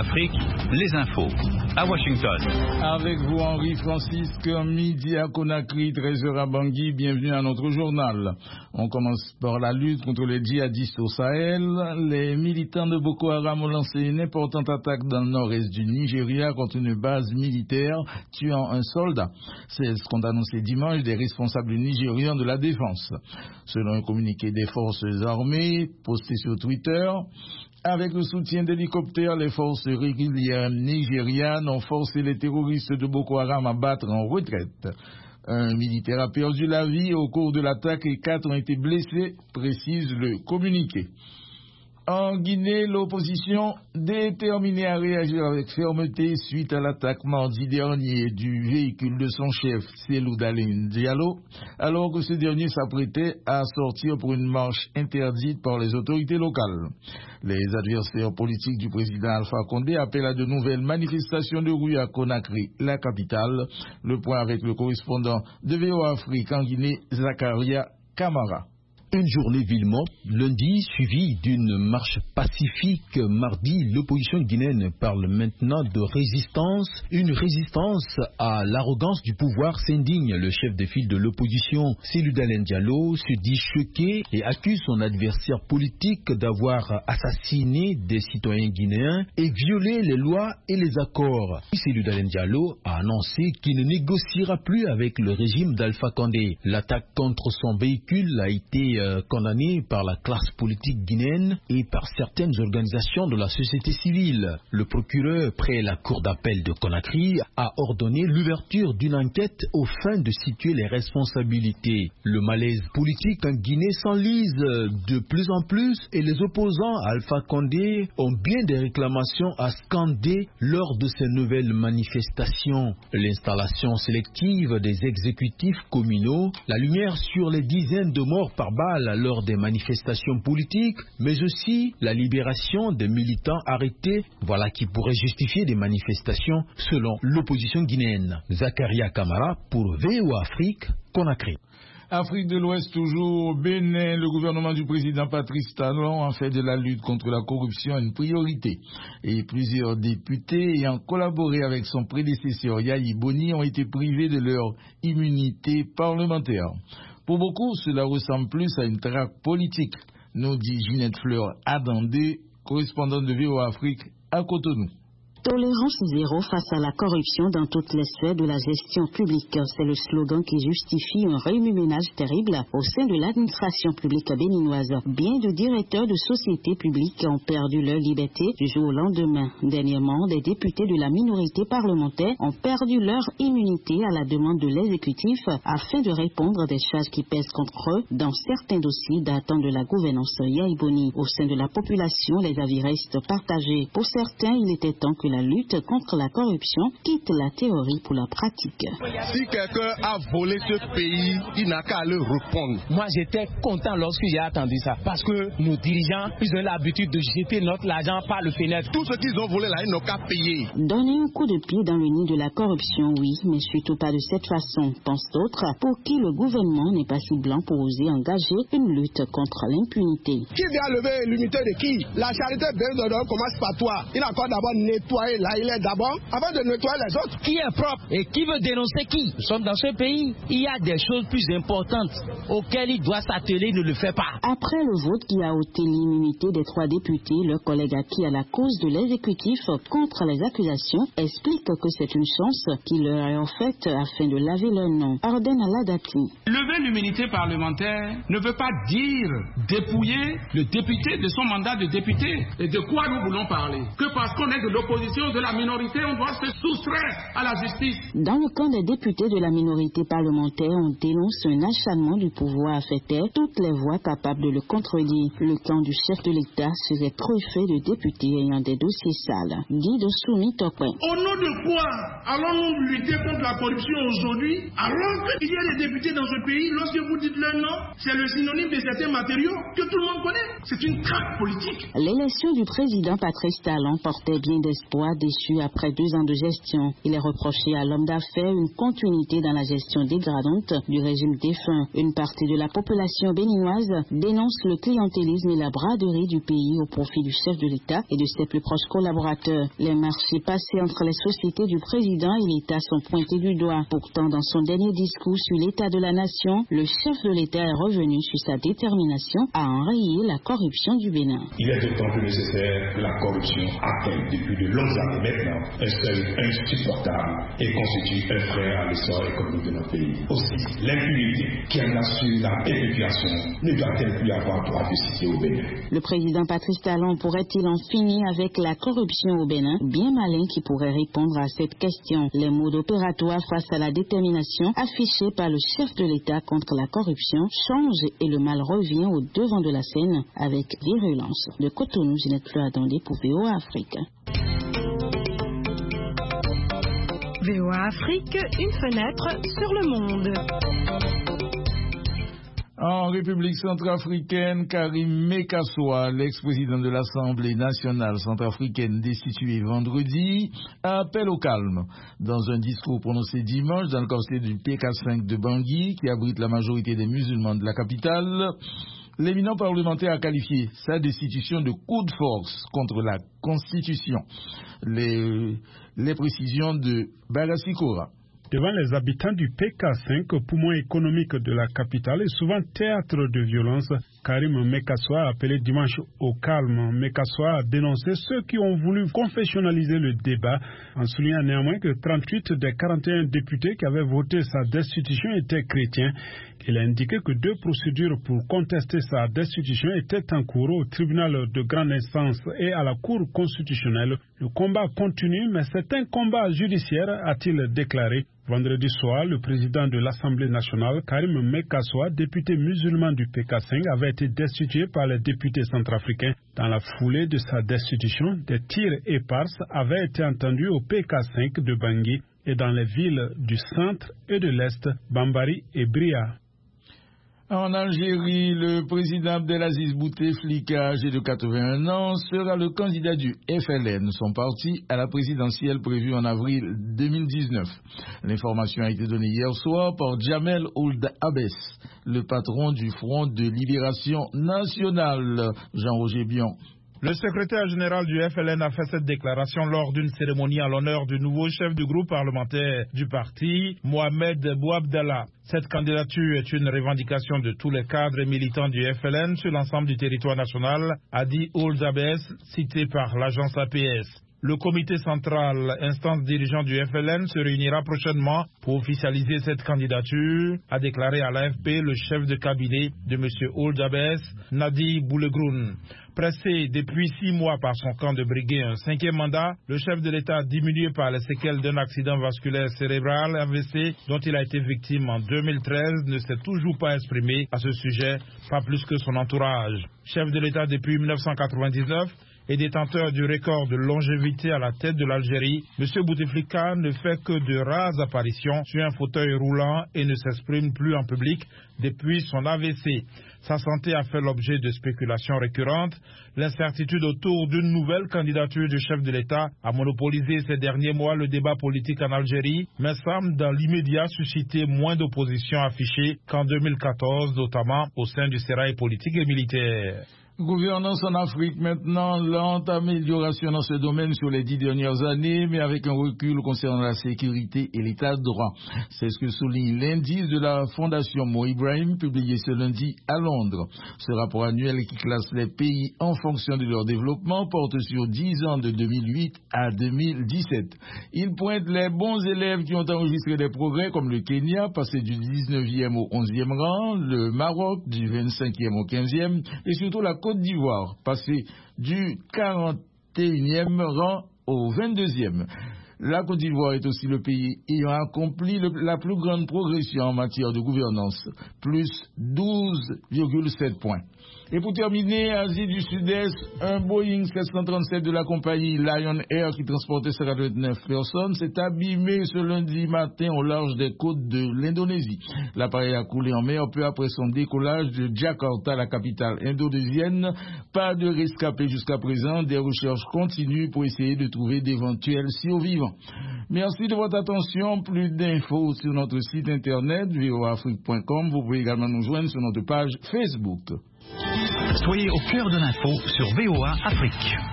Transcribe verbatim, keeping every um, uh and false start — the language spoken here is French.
Afrique, les infos. À Washington. Avec vous, Henri Francisque, midi à Conakry, treize heures à Bangui. Bienvenue à notre journal. On commence par la lutte contre les djihadistes au Sahel. Les militants de Boko Haram ont lancé une importante attaque dans le nord-est du Nigeria contre une base militaire, tuant un soldat. C'est ce qu'ont annoncé dimanche des responsables nigérians de la défense. Selon un communiqué des forces armées posté sur Twitter, avec le soutien d'hélicoptères, les forces régulières nigérianes ont forcé les terroristes de Boko Haram à battre en retraite. Un militaire a perdu la vie au cours de l'attaque et quatre ont été blessés, précise le communiqué. En Guinée, l'opposition déterminée à réagir avec fermeté suite à l'attaque mardi dernier du véhicule de son chef, Cellou Dalein Diallo, alors que ce dernier s'apprêtait à sortir pour une marche interdite par les autorités locales. Les adversaires politiques du président Alpha Condé appellent à de nouvelles manifestations de rue à Conakry, la capitale. Le point avec le correspondant de V O A Afrique en Guinée, Zakaria Kamara. Une journée ville morte lundi, suivie d'une marche pacifique mardi. L'opposition guinéenne parle maintenant de résistance. Une résistance à l'arrogance du pouvoir, s'indigne le chef de file de l'opposition, Cellou Dalein Diallo, se dit choqué et accuse son adversaire politique d'avoir assassiné des citoyens guinéens et violé les lois et les accords. Cellou Dalein Diallo a annoncé qu'il ne négociera plus avec le régime d'Alpha Condé. L'attaque contre son véhicule a été condamné par la classe politique guinéenne et par certaines organisations de la société civile. Le procureur près la cour d'appel de Conakry a ordonné l'ouverture d'une enquête aux fins de situer les responsabilités. Le malaise politique en Guinée s'enlise de plus en plus et les opposants à Alpha Condé ont bien des réclamations à scander lors de ces nouvelles manifestations. L'installation sélective des exécutifs communaux, la lumière sur les dizaines de morts par balle lors des manifestations politiques, mais aussi la libération des militants arrêtés, voilà qui pourrait justifier des manifestations selon l'opposition guinéenne. Zakaria Kamara pour V O A Afrique, Conakry. Afrique de l'Ouest toujours, Bénin, le gouvernement du président Patrice Talon a fait de la lutte contre la corruption une priorité. Et plusieurs députés ayant collaboré avec son prédécesseur Yayi Boni ont été privés de leur immunité parlementaire. Pour beaucoup, cela ressemble plus à une traque politique, nous dit Ginette Fleur Adandé, correspondante de V O A Afrique à Cotonou. Tolérance zéro face à la corruption dans toutes les sphères de la gestion publique. C'est le slogan qui justifie un remue-ménage terrible au sein de l'administration publique béninoise. Bien de directeurs de sociétés publiques ont perdu leur liberté du jour au lendemain. Dernièrement, des députés de la minorité parlementaire ont perdu leur immunité à la demande de l'exécutif afin de répondre à des charges qui pèsent contre eux dans certains dossiers datant de la gouvernance Yayi Boni. Au sein de la population, les avis restent partagés. Pour certains, il était temps que la lutte contre la corruption quitte la théorie pour la pratique. Si quelqu'un a volé ce pays, il n'a qu'à le reprendre. Moi, j'étais content lorsque j'ai attendu ça, parce que nos dirigeants, ils ont l'habitude de jeter notre argent par le fenêtre. Tout ce qu'ils ont volé là, ils n'ont qu'à payer. Donner un coup de pied dans le nid de la corruption, oui, mais surtout pas de cette façon, pensent d'autres, pour qui le gouvernement n'est pas si blanc pour oser engager une lutte contre l'impunité. Qui vient lever l'immunité de qui? La charité bénévole commence par toi. Il a encore d'abord nettoyé. Là, il est d'abord, avant de nettoyer les autres. Qui est propre et qui veut dénoncer qui? Nous sommes dans ce pays. Il y a des choses plus importantes auxquelles il doit s'atteler, ne le fait pas. Après le vote qui a ôté l'immunité des trois députés, leur collègue acquis à la cause de l'exécutif contre les accusations explique que c'est une chance qui leur est offerte afin de laver leur nom. Ordonne à l'Adati. Lever l'immunité parlementaire ne veut pas dire dépouiller le député de son mandat de député. Et de quoi nous voulons parler? Que parce qu'on est de l'opposition, de la minorité, on doit se soustraire à la justice. Dans le camp des députés de la minorité parlementaire, on dénonce un acharnement du pouvoir à faire taire toutes les voix capables de le contredire. Le camp du chef de l'État serait truffé de députés ayant des dossiers sales. Dit de Soumi Topin. Au nom de quoi allons-nous lutter contre la corruption aujourd'hui, alors qu'il y a des députés dans ce pays, lorsque vous dites leur nom, c'est le synonyme de certains matériaux que tout le monde connaît. C'est une traque politique. L'élection du président Patrice Talon portait bien d'espoir fois déçu après deux ans de gestion. Il est reproché à l'homme d'affaires une continuité dans la gestion dégradante du régime défunt. Une partie de la population béninoise dénonce le clientélisme et la braderie du pays au profit du chef de l'État et de ses plus proches collaborateurs. Les marchés passés entre les sociétés du président et l'État sont pointés du doigt. Pourtant, dans son dernier discours sur l'état de la nation, le chef de l'État est revenu sur sa détermination à enrayer la corruption du Bénin. Il est d'autant plus nécessaire que la corruption atteint depuis de longues années maintenant un seuil insupportable et constitue un frein à l'essor économique de notre pays. Aussi, l'impunité qui en assure la perpétuation ne doit-elle plus avoir droit de citer au Bénin. Le président Patrice Talon pourrait-il en finir avec la corruption au Bénin? Bien malin qui pourrait répondre à cette question. Les modes opératoires face à la détermination affichée par le chef de l'État contre la corruption changent et le mal revient au devant de la scène avec virulence. De Cotonou, Ginette Fleuradondé pour V O A Afrique. V O A Afrique, une fenêtre sur le monde. En République centrafricaine, Karim Mekassoa, l'ex-président de l'Assemblée nationale centrafricaine destitué vendredi, appelle au calme. Dans un discours prononcé dimanche dans le conseil du P K cinq de Bangui, qui abrite la majorité des musulmans de la capitale, l'éminent parlementaire a qualifié sa destitution de coup de force contre la Constitution. Les, les précisions de Bagassi Kora. Devant les habitants du P K cinq, poumon économique de la capitale et souvent théâtre de violence, Karim Mekassoa a appelé dimanche au calme. Mekassoa a dénoncé ceux qui ont voulu confessionnaliser le débat, en soulignant néanmoins que trente-huit des quarante et un députés qui avaient voté sa destitution étaient chrétiens. Il a indiqué que deux procédures pour contester sa destitution étaient en cours au tribunal de grande instance et à la Cour constitutionnelle. Le combat continue, mais c'est un combat judiciaire, a-t-il déclaré. Vendredi soir, le président de l'Assemblée nationale, Karim Mekassoa, député musulman du P K cinq, avait été destitué par les députés centrafricains. Dans la foulée de sa destitution, des tirs éparses avaient été entendus au P K cinq de Bangui et dans les villes du centre et de l'Est, Bambari et Bria. En Algérie, le président Abdelaziz Bouteflika, âgé de quatre-vingt-un ans, sera le candidat du F L N, son parti, à la présidentielle prévue en avril deux mille dix-neuf. L'information a été donnée hier soir par Jamel Ould Abès, le patron du Front de Libération Nationale. Jean-Roger Bion. Le secrétaire général du F L N a fait cette déclaration lors d'une cérémonie en l'honneur du nouveau chef du groupe parlementaire du parti, Mohamed Bouabdallah. Cette candidature est une revendication de tous les cadres et militants du F L N sur l'ensemble du territoire national, a dit Ould Abès, cité par l'agence A P S. Le comité central, instance dirigeante du F L N, se réunira prochainement pour officialiser cette candidature, a déclaré à l'A F P le chef de cabinet de M. Ould Abès, Nadi Boulegroun. Pressé depuis six mois par son camp de briguer un cinquième mandat, le chef de l'État, diminué par les séquelles d'un accident vasculaire cérébral A V C dont il a été victime en deux mille treize, ne s'est toujours pas exprimé à ce sujet, pas plus que son entourage. Chef de l'État depuis mille neuf cent quatre-vingt-dix-neuf et détenteur du record de longévité à la tête de l'Algérie, M. Bouteflika ne fait que de rares apparitions sur un fauteuil roulant et ne s'exprime plus en public depuis son A V C. Sa santé a fait l'objet de spéculations récurrentes. L'incertitude autour d'une nouvelle candidature du chef de l'État a monopolisé ces derniers mois le débat politique en Algérie, mais semble dans l'immédiat susciter moins d'opposition affichée qu'en deux mille quatorze, notamment au sein du sérail politique et militaire. Gouvernance en Afrique maintenant, lente amélioration dans ce domaine sur les dix dernières années, mais avec un recul concernant la sécurité et l'état de droit. C'est ce que souligne l'indice de la Fondation Mo Ibrahim, publié ce lundi à Londres. Ce rapport annuel qui classe les pays en fonction de leur développement porte sur dix ans de deux mille huit à deux mille dix-sept. Il pointe les bons élèves qui ont enregistré des progrès, comme le Kenya, passé du dix-neuvième au onzième rang, le Maroc du vingt-cinquième au quinzième, et surtout la Côte d'Ivoire, passé du quarante et unième rang au vingt-deuxième. La Côte d'Ivoire est aussi le pays ayant accompli le, la plus grande progression en matière de gouvernance, plus douze virgule sept points. Et pour terminer, Asie du Sud-Est, un Boeing sept cent trente-sept de la compagnie Lion Air qui transportait cinquante-neuf personnes s'est abîmé ce lundi matin au large des côtes de l'Indonésie. L'appareil a coulé en mer peu après son décollage de Jakarta, la capitale indonésienne. Pas de rescapés jusqu'à présent. Des recherches continuent pour essayer de trouver d'éventuels survivants. Merci de votre attention. Plus d'infos sur notre site internet v o a afrique point com. Vous pouvez également nous joindre sur notre page Facebook. Soyez au cœur de l'info sur V O A Afrique.